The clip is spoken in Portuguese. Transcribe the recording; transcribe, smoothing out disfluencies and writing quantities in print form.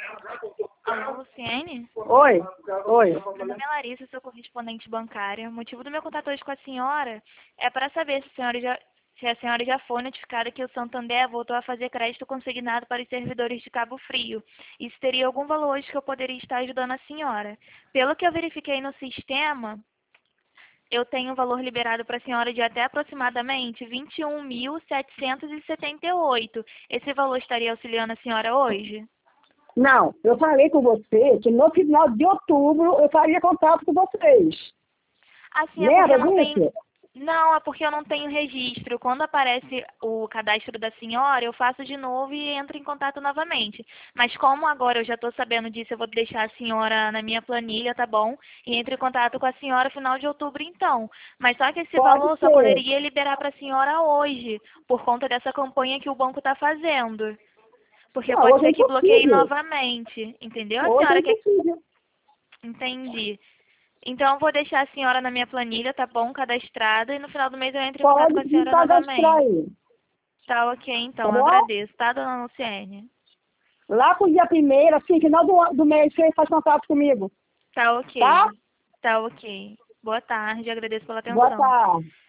Alô, Luciene? Oi, oi. Meu nome é Larissa, sou correspondente bancária. O motivo do meu contato hoje com a senhora é para saber se a senhora já foi notificada que o Santander voltou a fazer crédito consignado para os servidores de Cabo Frio. E se teria algum valor hoje que eu poderia estar ajudando a senhora. Pelo que eu verifiquei no sistema, eu tenho um valor liberado para a senhora de até aproximadamente 21.778. Esse valor estaria auxiliando a senhora hoje? Não, eu falei com você que no final de outubro eu faria contato com vocês. Assim, é porque eu Lembra não tenho. disso? Não, é porque eu não tenho registro. Quando aparece o cadastro da senhora, eu faço de novo e entro em contato novamente. Mas como agora eu já estou sabendo disso, eu vou deixar a senhora na minha planilha, tá bom? E entro em contato com a senhora final de outubro, então. Mas só que esse Pode valor só ser. poderia liberar para a senhora hoje, por conta dessa campanha que o banco está fazendo. Porque Não, pode hoje é ser que bloqueie impossível. novamente, entendeu? A Hoje é senhora quer. impossível. Entendi. Então, eu vou deixar a senhora na minha planilha, tá bom? Cadastrada. E no final do mês eu entro em contato com Pode a me senhora cadastrar novamente. aí, Tá ok, tá então. bom? Agradeço, tá, dona Luciene? Lá pro dia primeiro, assim, final do mês, você faz contato comigo, Tá tá? ok. Tá ok. Boa tarde, agradeço pela Boa atenção. tarde.